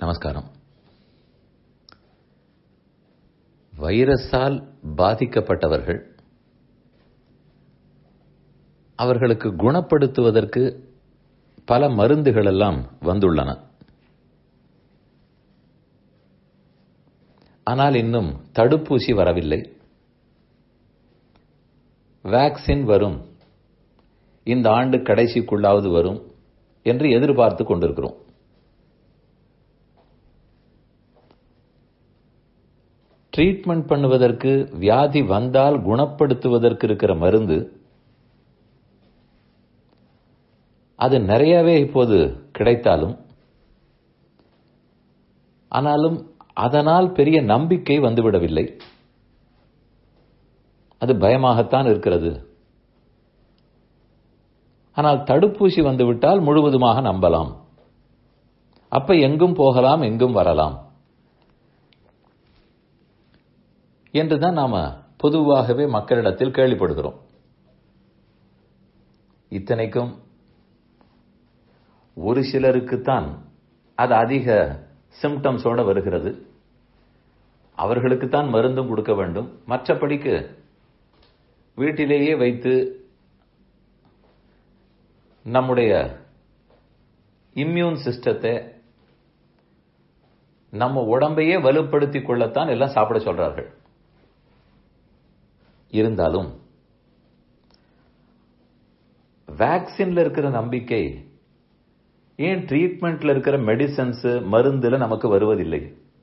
நமஸ்காரம். வைரஸால் பாதிக்கப்பட்டவர்கள் அவர்களுக்கு குணப்படுத்துவதற்கு பல மருந்துகள் எல்லாம் வந்துள்ளன. ஆனால் இன்னும் தடுப்பூசி வரவில்லை. வேக்சின் வரும், இந்த ஆண்டு கடைசிக்குள்ளாவது வரும் என்று எதிர்பார்த்து கொண்டிருக்கிறோம். ட்ரீட்மெண்ட் பண்ணுவதற்கு, வியாதி வந்தால் குணப்படுத்துவதற்கு இருக்கிற மருந்து அது நிறையவே இப்போது கிடைத்தாலும், ஆனாலும் அதனால் பெரிய நம்பிக்கை வந்துவிடவில்லை. அது பயமாகத்தான் இருக்கிறது. ஆனால் தடுப்பூசி வந்துவிட்டால் முழுவதுமாக நம்பலாம். அப்ப எங்கும் போகலாம், எங்கும் வரலாம் என்றுதான் நாம பொதுவாகவே மக்களிடத்தில் கேள்விப்படுகிறோம். இத்தனைக்கும் ஒரு சிலருக்குத்தான் அது அதிக சிம்டம்ஸோட வருகிறது. அவர்களுக்குத்தான் மருந்தும் கொடுக்க வேண்டும். மற்றபடிக்கு வீட்டிலேயே வைத்து நம்முடைய இம்யூன் சிஸ்டத்தை, நம்ம உடம்பையே வலுப்படுத்திக் கொள்ளத்தான் எல்லாம் சாப்பிட சொல்றார்கள். இருந்தாலும் வேக்சின்ல இருக்கிற நம்பிக்கை ஏன் ட்ரீட்மெண்ட்ல இருக்கிற மெடிசன்ஸ், மருந்துல நமக்கு வருவதில்லை?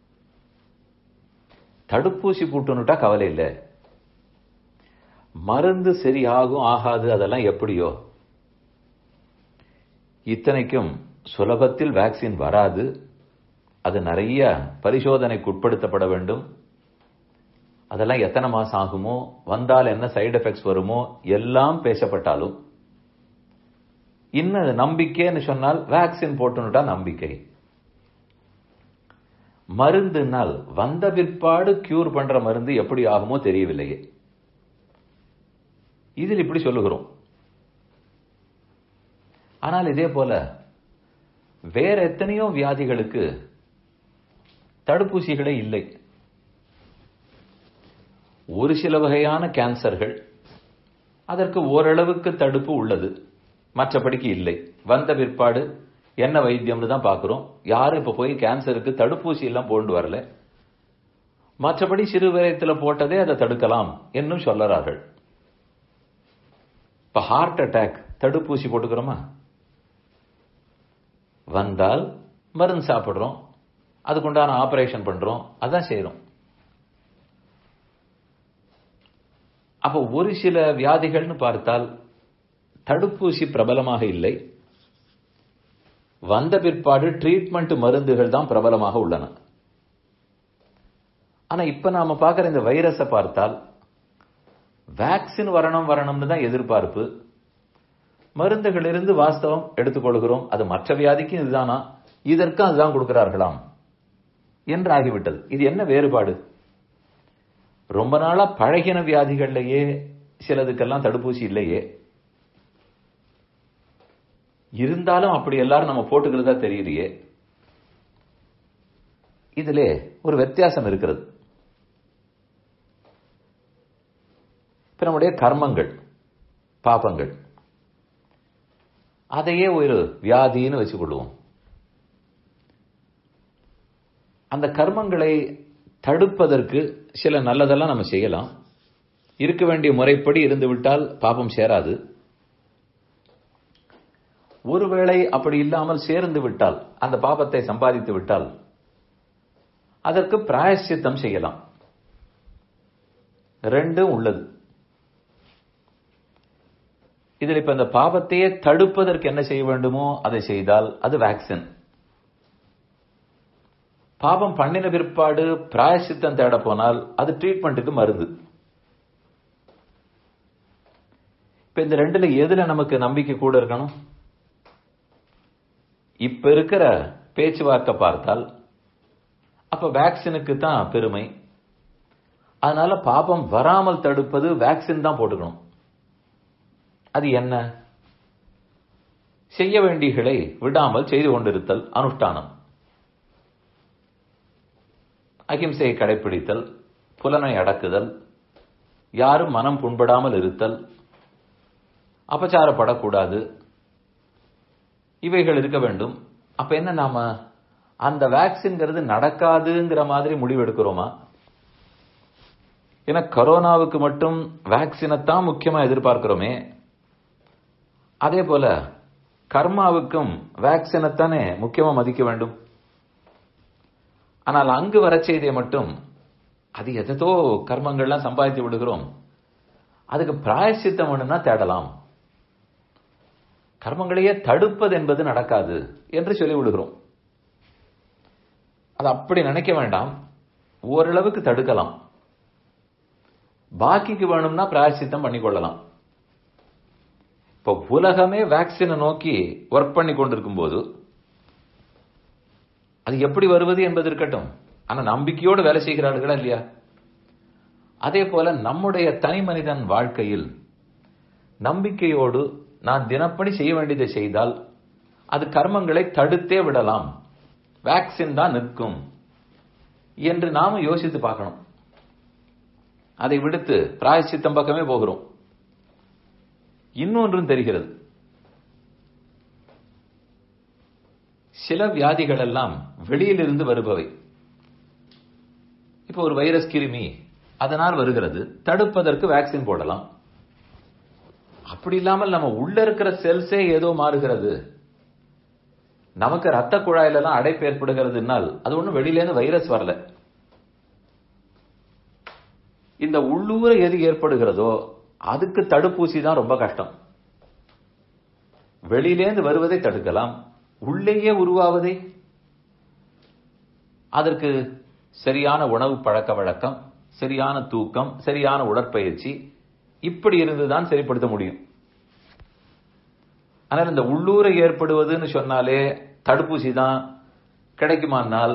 தடுப்பூசி போட்டுனுட்டா கவலை இல்லை, மருந்து சரியாகும் ஆகாது அதெல்லாம் எப்படியோ. இத்தனைக்கும் சுலபத்தில் வேக்சின் வராது. அது நிறைய பரிசோதனைக்கு உட்படுத்தப்பட வேண்டும். அதெல்லாம் எத்தனை மாசம் ஆகுமோ, வந்தால் என்ன சைடு எஃபெக்ட்ஸ் வருமோ எல்லாம் பேசப்பட்டாலும் இன்னும் நம்பிக்கைன்னு சொன்னால் வேக்சின் போட்டுனுட்டா நம்பிக்கை. மருந்துனால் வந்த பிற்பாடு கியூர் பண்ற மருந்து எப்படி ஆகுமோ தெரியவில்லையே. இதில் இப்படி சொல்லுகிறோம். ஆனால் இதே போல வேற எத்தனையோ வியாதிகளுக்கு தடுப்பூசிகளே இல்லை. ஒரு சில வகையான கேன்சர்கள், அதற்கு ஓரளவுக்கு தடுப்பு உள்ளது, மற்றபடிக்கு இல்லை. வந்த பிற்பாடு என்ன வைத்தியம்னு தான் பார்க்கிறோம். யாரும் இப்ப போய் கேன்சருக்கு தடுப்பூசி எல்லாம் போட்டு வரல. மற்றபடி சிறு வயத்தில் போட்டதே அதை தடுக்கலாம் என்னும் சொல்லறார்கள். இப்ப ஹார்ட் அட்டாக் தடுப்பூசி போட்டுக்கிறோமா? வந்தால் மருந்து சாப்பிடுறோம், அதுக்குண்டான ஆபரேஷன் பண்றோம், அதான் செய்யறோம். அப்ப ஒரு சில வியாதிகள்னு பார்த்தால் தடுப்பூசி பிரபலமாக இல்லை. வந்த பிற்பாடு ட்ரீட்மெண்ட் மருந்துகள் தான் பிரபலமாக உள்ளன. ஆனா இப்ப நாம பார்க்கிற இந்த வைரஸை பார்த்தால் வேக்சின் வரணும்னு தான் எதிர்பார்ப்பு. மருந்துகள் இருந்து வாஸ்தவம் எடுத்துக்கொள்கிறோம். அது மற்ற வியாதிக்கும் இதுதானா, இதற்கும் அதுதான் கொடுக்கிறார்களாம் என்று ஆகிவிட்டது. இது என்ன வேறுபாடு? ரொம்ப நாளா பழகின வியாதிகள்லயே சிலதுக்கெல்லாம் தடுப்பூசி இல்லையே. இருந்தாலும் அப்படி எல்லாரும் நம்ம போட்டுக்கிறதா தெரியலையே. இதிலே ஒரு வித்தியாசம் இருக்கிறது. இப்ப நம்முடைய கர்மங்கள், பாபங்கள், அதையே ஒரு வியாதின்னு வச்சுக்கொள்வோம். அந்த கர்மங்களை தடுப்பதற்கு சில நல்லதெல்லாம் நம்ம செய்யலாம். இருக்க வேண்டிய முறைப்படி இருந்து விட்டால் பாபம் சேராது. ஒருவேளை அப்படி இல்லாமல் சேர்ந்து விட்டால், அந்த பாபத்தை சம்பாதித்து விட்டால், அதற்கு பிராயச்சித்தம் செய்யலாம். ரெண்டும் உள்ளது. இதில் இப்ப இந்த பாபத்தையே தடுப்பதற்கு என்ன செய்ய வேண்டுமோ அதை செய்தால் அது வேக்சின். பாபம் பண்ணின பிற்பாடு பிராயச்சித்தம் தேட போனால் அது ட்ரீட்மெண்ட்டுக்கு மருந்து. இப்ப இந்த ரெண்டுல எதுல நமக்கு நம்பிக்கை கூட இருக்கணும்? இப்ப இருக்கிற பேச்சுவார்த்தை பார்த்தால் அப்ப வேக்சினுக்கு தான் பெருமை. அதனால பாபம் வராமல் தடுப்பது வேக்சின் தான் போட்டுக்கணும். அது என்ன? செய்ய வேண்டியகளை விடாமல் செய்து கொண்டிருத்தல், அனுஷ்டானம். அகிம்சையை கடைபிடித்தல், புலனை அடக்குதல், யாரும் மனம் புண்படாமல் இருத்தல், அபச்சாரப்படக்கூடாது, இவைகள் இருக்க வேண்டும். அப்ப என்ன, நாம அந்த வேக்சின்ங்கிறது நடக்காதுங்கிற மாதிரி முடிவெடுக்கிறோமா? ஏன்னா கொரோனாவுக்கு மட்டும் வேக்சினைத்தான் முக்கியமா எதிர்பார்க்கிறோமே, அதே போல கர்மாவுக்கும் வேக்சினைத்தானே முக்கியமா மதிக்க வேண்டும். ஆனால் அங்கு வர செய்தியை மட்டும் அது எதோ கர்மங்கள்லாம் சம்பாதித்து விடுகிறோம், அதுக்கு பிராயச்சித்தம் வேணும்னா தேடலாம், கர்மங்களையே தடுப்பது என்பது நடக்காது என்று சொல்லி விடுகிறோம். அது அப்படி நினைக்க வேண்டாம், ஓரளவுக்கு தடுக்கலாம், பாக்கிக்கு வேணும்னா பிராயச்சித்தம் பண்ணிக்கொள்ளலாம். இப்ப உலகமே வேக்சினை நோக்கி ஒர்க் பண்ணி கொண்டிருக்கும் போது அது எப்படி வருவது என்பது இருக்கட்டும், ஆனா நம்பிக்கையோடு வேலை செய்கிறார்களா இல்லையா? அதே போல நம்முடைய தனி மனிதன் வாழ்க்கையில் நம்பிக்கையோடு நான் தினப்படி செய்ய வேண்டியதை செய்தால் அது கர்மங்களை தடுத்தே விடலாம், வேக்சின் தான் நிற்கும் என்று நாம யோசித்து பார்க்கணும். அதை விடுத்து பிராயச்சித்தம் பக்கமே போகிறோம். இன்னொன்றும் தெரிகிறது, சில வியாதிகள் எல்லாம் வெளியிலிருந்து வருபவை. இப்போ ஒரு வைரஸ் கிருமி அதனால் வருகிறது, தடுப்பதற்கு வேக்சின் போடலாம். அப்படி இல்லாமல் நம்ம உள்ள இருக்கிற செல்ஸே ஏதோ மாறுகிறது, நமக்கு ரத்த குழாயிலாம் அடைப்பு ஏற்படுகிறதுனால் அது ஒன்றும் வெளியிலேருந்து வைரஸ் வரல. இந்த உள்ளூர எது ஏற்படுகிறதோ அதுக்கு தடுப்பூசி தான் ரொம்ப கஷ்டம். வெளியிலேந்து வருவதை தடுக்கலாம், உள்ளேயே உருவாவதை அதற்கு சரியான உணவு பழக்க வழக்கம், சரியான தூக்கம், சரியான உடற்பயிற்சி, இப்படி இருந்துதான் சரிப்படுத்த முடியும். ஆனால் இந்த உள்ளூர ஏற்படுவதுன்னு சொன்னாலே தடுப்பூசி தான் கிடைக்குமானால்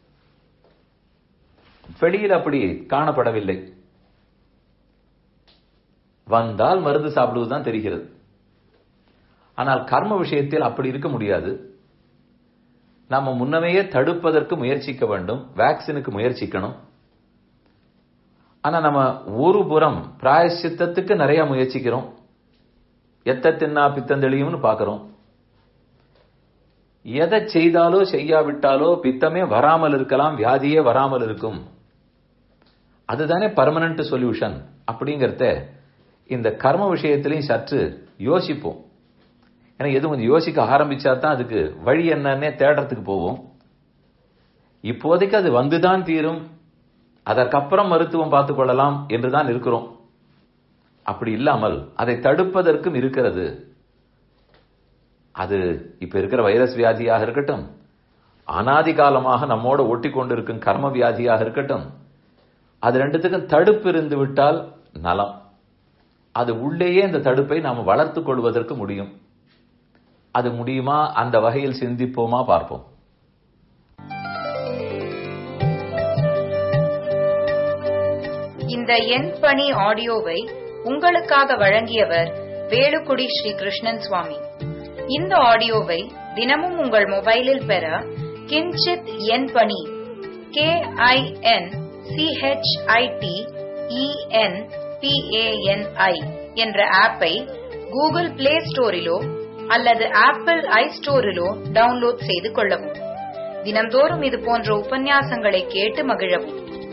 வெளியில் அப்படி காணப்படவில்லை. வந்தால் மருந்து சாப்பிடுவதுதான் தெரிகிறது. ஆனால் கர்ம விஷயத்தில் அப்படி இருக்க முடியாது. நாம முன்னமையே தடுப்பதற்கு முயற்சிக்க வேண்டும், வேக்சினுக்கு முயற்சிக்கணும். ஆனா நம்ம ஒரு புறம் பிராயச்சித்தத்துக்கு நிறைய முயற்சிக்கிறோம், எத்த தின்னா பித்தந்தெளியும்னு பாக்கிறோம். எதை செய்தாலோ செய்யாவிட்டாலோ பித்தமே வராமல் இருக்கலாம், வியாதியே வராமல் இருக்கும். அதுதானே பர்மனன்ட் சொல்யூஷன். அப்படிங்கறத இந்த கர்ம விஷயத்திலையும் சற்று யோசிப்போம். ஏன்னா எதுவும் கொஞ்சம் யோசிக்க ஆரம்பிச்சா தான் அதுக்கு வழி என்னன்னே தேடுறதுக்கு போவோம். இப்போதைக்கு அது வந்துதான் தீரும், அதற்கப்புறம் மருத்துவம் பார்த்துக் கொள்ளலாம் என்றுதான் இருக்கிறோம். அப்படி இல்லாமல் அதை தடுப்பதற்கும் இருக்கிறது. அது இப்ப இருக்கிற வைரஸ் வியாதியாக இருக்கட்டும், அனாதி காலமாக நம்மோட ஒட்டி கொண்டிருக்கும் கர்ம வியாதியாக இருக்கட்டும், அது ரெண்டுத்துக்கும் தடுப்பு இருந்து விட்டால் நலம். அது உள்ளேயே இந்த தடுப்பை நாம் வளர்த்துக் கொள்வதற்கு முடியும். அது முடியுமா? அந்த வகையில் சிந்திப்போமா, பார்ப்போம். இந்த என் பணி ஆடியோவை உங்களுக்காக வழங்கியவர் வேலுக்குடி ஸ்ரீ கிருஷ்ணன் சுவாமி. இந்த ஆடியோவை தினமும் உங்கள் மொபைலில் பெற கிஞ்சித் என் பணி KINCHITENPANI என்ற ஆப்பை கூகுள் பிளே ஸ்டோரிலோ அல்லது ஆப்பிள் ஐ ஸ்டோரிலோ டவுன்லோட் செய்து கொள்ளவும். தினம்தோறும் இது போன்ற உபன்யாசங்களை கேட்டு மகிழவும்.